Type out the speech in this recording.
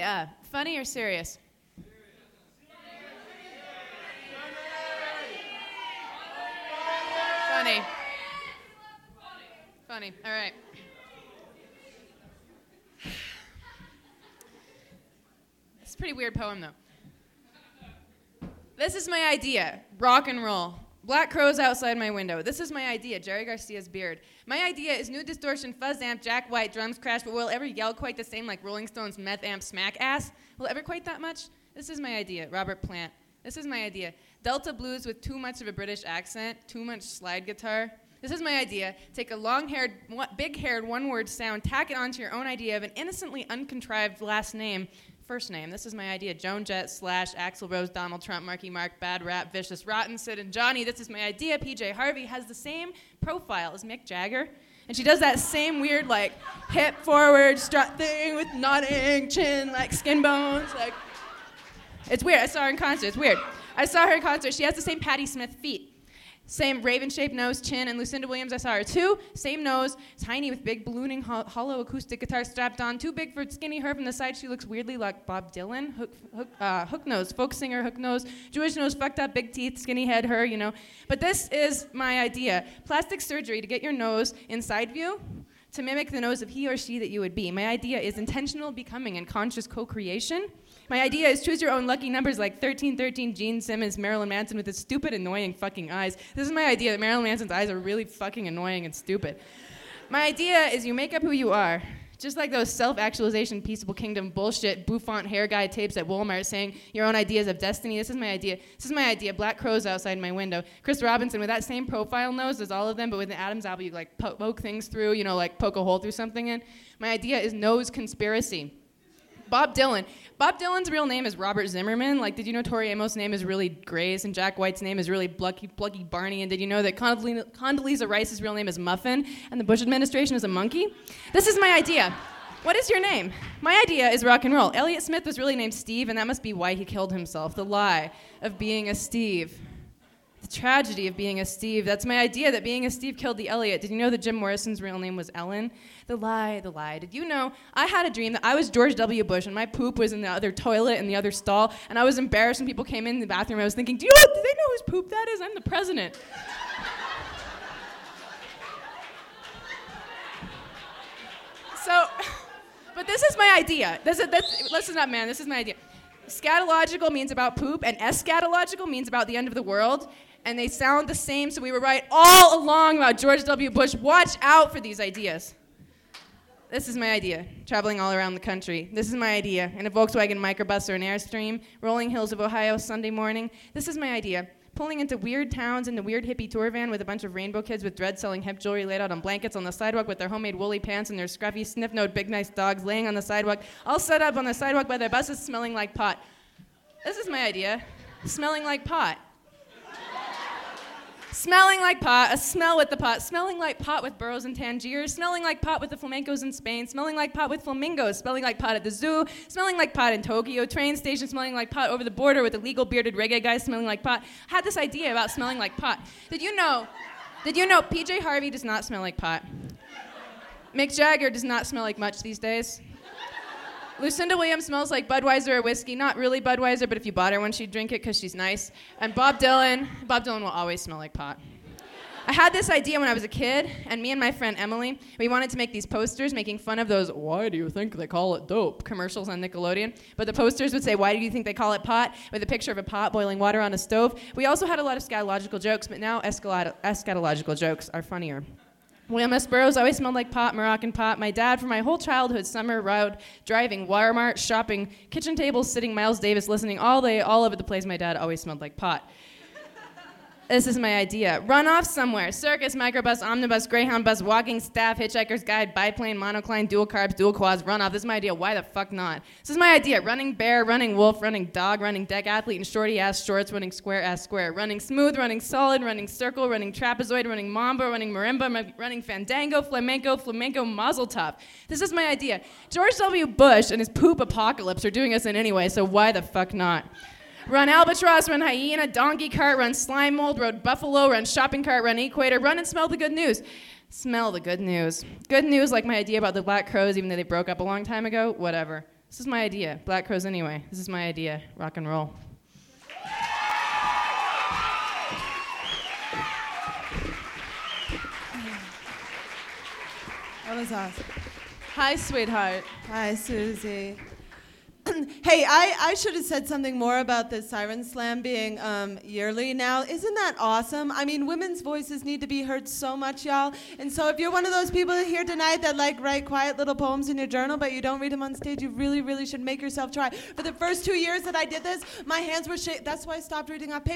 Funny or serious? Funny. Funny. All right. It's a pretty weird poem, though. This is my idea. Rock and roll. Black crows outside my window. This is my idea. Jerry Garcia's beard. My idea is new distortion, fuzz amp, Jack White, drums crash, but will it ever yell quite the same like Rolling Stones meth amp smack ass? Will it ever quite that much? This is my idea. Robert Plant. This is my idea. Delta blues with too much of a British accent, too much slide guitar. This is my idea. Take a long-haired, big-haired, one-word sound, tack it onto your own idea of an innocently uncontrived last name, first name. This is my idea. Joan Jett, Slash, Axl Rose, Donald Trump, Marky Mark, Bad Rap, Vicious, Rotten, Sid, and Johnny. This is my idea. PJ Harvey has the same profile as Mick Jagger. And she does that same weird, like, hip forward strut thing with nodding chin, like skin bones. Like, it's weird. I saw her in concert. It's weird. I saw her in concert. She has the same Patti Smith feet. Same raven-shaped nose, chin, and Lucinda Williams, I saw her too. Same nose, tiny with big ballooning hollow acoustic guitar strapped on. Too big for skinny her from the side. She looks weirdly like Bob Dylan. Hook nose, folk singer, hook nose. Jewish nose, fucked up, big teeth, skinny head, her, you know. But this is my idea. Plastic surgery to get your nose inside view to mimic the nose of he or she that you would be. My idea is intentional becoming and conscious co-creation. My idea is choose your own lucky numbers like 1313, Gene Simmons, Marilyn Manson with his stupid, annoying fucking eyes. This is my idea that Marilyn Manson's eyes are really fucking annoying and stupid. My idea is you make up who you are. Just like those self-actualization, peaceable kingdom bullshit, bouffant hair guy tapes at Walmart saying your own ideas of destiny. This is my idea. This is my idea. Black crows outside my window. Chris Robinson with that same profile nose as all of them, but with an Adam's apple, you like poke things through, you know, like poke a hole through something in. My idea is nose conspiracy. Bob Dylan. Bob Dylan's real name is Robert Zimmerman. Like, did you know Tori Amos' name is really Grace and Jack White's name is really Bluggy Barney? And did you know that Condoleezza Rice's real name is Muffin and the Bush administration is a monkey? This is my idea. What is your name? My idea is rock and roll. Elliott Smith was really named Steve, and that must be why he killed himself. The lie of being a Steve. The tragedy of being a Steve. That's my idea, that being a Steve killed the Elliott. Did you know that Jim Morrison's real name was Ellen? The lie, the lie. Did you know I had a dream that I was George W. Bush and my poop was in the other toilet in the other stall, and I was embarrassed when people came in the bathroom. I was thinking, do they know whose poop that is? I'm the president. So, but this is my idea. Listen up, man. This is my idea. Scatological means about poop, and eschatological means about the end of the world. And they sound the same, so we were right all along about George W. Bush. Watch out for these ideas. This is my idea, traveling all around the country. This is my idea, in a Volkswagen microbus or an Airstream, rolling hills of Ohio Sunday morning. This is my idea, pulling into weird towns in the weird hippie tour van with a bunch of rainbow kids with dreads selling hip jewelry laid out on blankets on the sidewalk with their homemade woolly pants and their scruffy sniff-nosed big nice dogs laying on the sidewalk, all set up on the sidewalk by their buses smelling like pot. This is my idea, smelling like pot. Smelling like pot, a smell with the pot, smelling like pot with burros and Tangiers, smelling like pot with the flamencos in Spain, smelling like pot with flamingos, smelling like pot at the zoo, smelling like pot in Tokyo, train station smelling like pot over the border with illegal bearded reggae guys smelling like pot. I had this idea about smelling like pot. Did you know PJ Harvey does not smell like pot? Mick Jagger does not smell like much these days. Lucinda Williams smells like Budweiser or whiskey. Not really Budweiser, but if you bought her one, she'd drink it because she's nice. And Bob Dylan will always smell like pot. I had this idea when I was a kid, and me and my friend Emily, we wanted to make these posters making fun of those "why do you think they call it dope" commercials on Nickelodeon. But the posters would say, "Why do you think they call it pot?" with a picture of a pot boiling water on a stove. We also had a lot of scatological jokes, but now eschatological jokes are funnier. William S. Burroughs always smelled like pot, Moroccan pot. My dad, for my whole childhood, summer, road, driving, Walmart, shopping, kitchen tables, sitting, Miles Davis, listening all day, all over the place, my dad always smelled like pot. This is my idea. Run off somewhere. Circus, microbus, omnibus, Greyhound bus, walking staff, hitchhiker's guide, biplane, monocline, dual carbs, dual quads, run off. This is my idea. Why the fuck not? This is my idea. Running bear, running wolf, running dog, running decathlete in shorty ass shorts, running square ass square, running smooth, running solid, running circle, running trapezoid, running mambo, running marimba, running fandango, flamenco, mazel tov. This is my idea. George W. Bush and his poop apocalypse are doing us in anyway, so why the fuck not? Run albatross, run hyena, donkey cart, run slime mold, run buffalo, run shopping cart, run equator, run and smell the good news. Smell the good news. Good news like my idea about the black crows, even though they broke up a long time ago, whatever. This is my idea. Black Crows Anyway. This is my idea. Rock and roll. That was awesome. Hi, sweetheart. Hi, Susie. Hey, I should have said something more about the Siren Slam being yearly now. Isn't that awesome? I mean, women's voices need to be heard so much, y'all. And so if you're one of those people here tonight that write quiet little poems in your journal, but you don't read them on stage, you really, really should make yourself try. For the first 2 years that I did this, my hands were shaking. That's why I stopped reading off paper.